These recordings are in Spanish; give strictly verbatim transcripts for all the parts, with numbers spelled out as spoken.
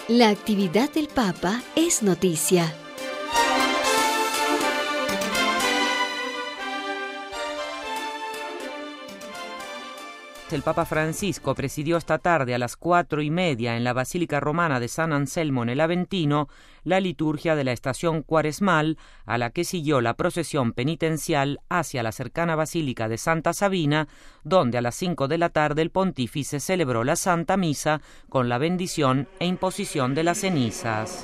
La actividad del Papa es noticia. El Papa Francisco presidió esta tarde a las cuatro y media en la Basílica Romana de San Anselmo en el Aventino la liturgia de la estación cuaresmal, a la que siguió la procesión penitencial hacia la cercana Basílica de Santa Sabina, donde a las cinco de la tarde el pontífice celebró la Santa Misa con la bendición e imposición de las cenizas.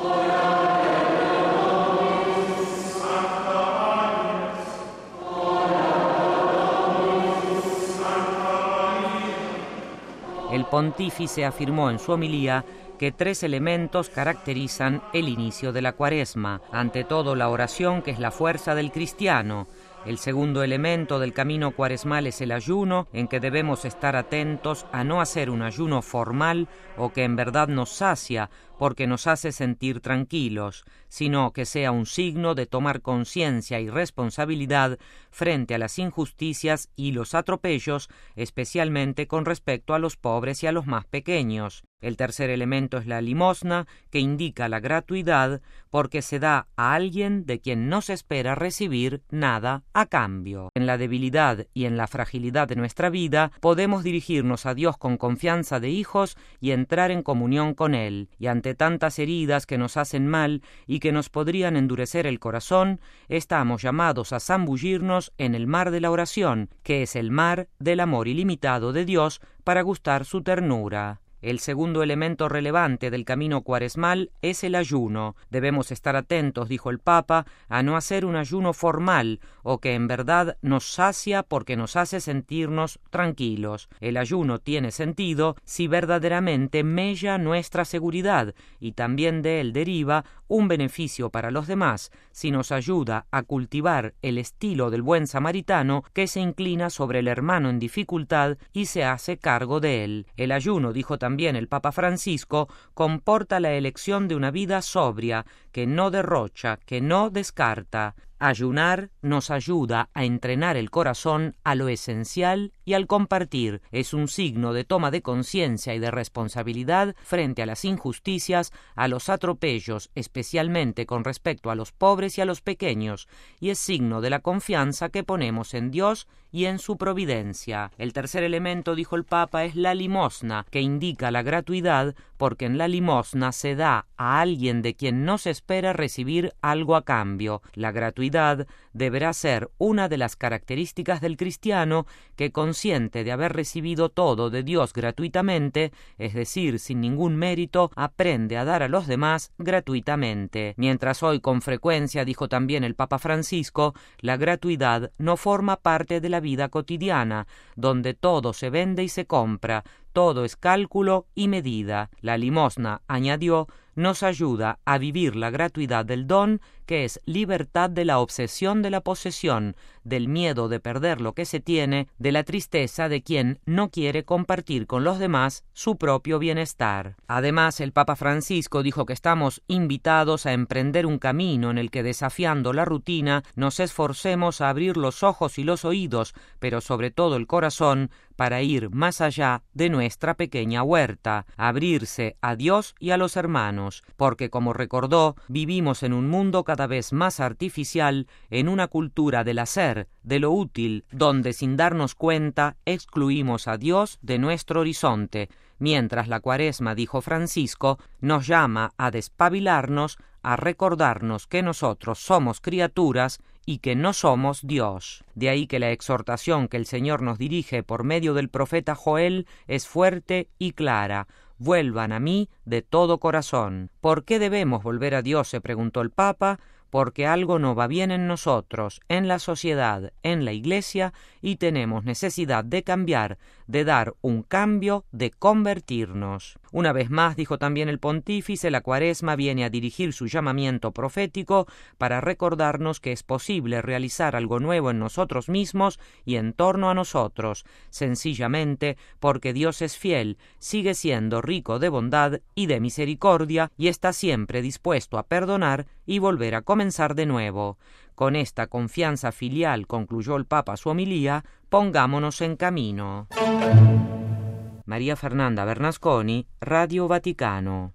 El pontífice afirmó en su homilía que tres elementos caracterizan el inicio de la Cuaresma. Ante todo, la oración, que es la fuerza del cristiano. El segundo elemento del camino cuaresmal es el ayuno, en que debemos estar atentos a no hacer un ayuno formal o que en verdad nos sacia, porque nos hace sentir tranquilos, sino que sea un signo de tomar conciencia y responsabilidad frente a las injusticias y los atropellos, especialmente con respecto a los pobres y a los más pequeños. El tercer elemento es la limosna, que indica la gratuidad, porque se da a alguien de quien no se espera recibir nada a cambio. En la debilidad y en la fragilidad de nuestra vida, podemos dirigirnos a Dios con confianza de hijos y entrar en comunión con Él, y ante tantas heridas que nos hacen mal y que nos podrían endurecer el corazón, estamos llamados a zambullirnos en el mar de la oración, que es el mar del amor ilimitado de Dios para gustar su ternura. El segundo elemento relevante del camino cuaresmal es el ayuno. Debemos estar atentos, dijo el Papa, a no hacer un ayuno formal o que en verdad nos sacia porque nos hace sentirnos tranquilos. El ayuno tiene sentido si verdaderamente mella nuestra seguridad y también de él deriva un beneficio para los demás, si nos ayuda a cultivar el estilo del buen samaritano que se inclina sobre el hermano en dificultad y se hace cargo de él. El ayuno, dijo también También el Papa Francisco, comporta la elección de una vida sobria, que no derrocha, que no descarta. Ayunar nos ayuda a entrenar el corazón a lo esencial y al compartir. Es un signo de toma de conciencia y de responsabilidad frente a las injusticias, a los atropellos, especialmente con respecto a los pobres y a los pequeños, y es signo de la confianza que ponemos en Dios y en su providencia. El tercer elemento, dijo el Papa, es la limosna, que indica la gratuidad, porque en la limosna se da a alguien de quien no se espera recibir algo a cambio. La gratuidad deberá ser una de las características del cristiano que, consciente de haber recibido todo de Dios gratuitamente, es decir, sin ningún mérito, aprende a dar a los demás gratuitamente. Mientras hoy con frecuencia, dijo también el Papa Francisco, la gratuidad no forma parte de la vida cotidiana, donde todo se vende y se compra, todo es cálculo y medida. La limosna, añadió, nos ayuda a vivir la gratuidad del don, que es libertad de la obsesión de la posesión, del miedo de perder lo que se tiene, de la tristeza de quien no quiere compartir con los demás su propio bienestar. Además, el Papa Francisco dijo que estamos invitados a emprender un camino en el que, desafiando la rutina, nos esforcemos a abrir los ojos y los oídos, pero sobre todo el corazón, para ir más allá de nuestra pequeña huerta, abrirse a Dios y a los hermanos, porque, como recordó, vivimos en un mundo cada vez más artificial, en una cultura del hacer, de lo útil, donde sin darnos cuenta excluimos a Dios de nuestro horizonte, mientras la Cuaresma, dijo Francisco, nos llama a despabilarnos, a recordarnos que nosotros somos criaturas y que no somos Dios. De ahí que la exhortación que el Señor nos dirige por medio del profeta Joel es fuerte y clara. Vuelvan a mí de todo corazón. ¿Por qué debemos volver a Dios?, se preguntó el Papa. Porque algo no va bien en nosotros, en la sociedad, en la Iglesia, y tenemos necesidad de cambiar, de dar un cambio, de convertirnos. Una vez más, dijo también el pontífice, la Cuaresma viene a dirigir su llamamiento profético para recordarnos que es posible realizar algo nuevo en nosotros mismos y en torno a nosotros, sencillamente porque Dios es fiel, sigue siendo rico de bondad y de misericordia y está siempre dispuesto a perdonar y volver a comenzar de nuevo. Con esta confianza filial, concluyó el Papa su homilía, pongámonos en camino. María Fernanda Bernasconi, Radio Vaticano.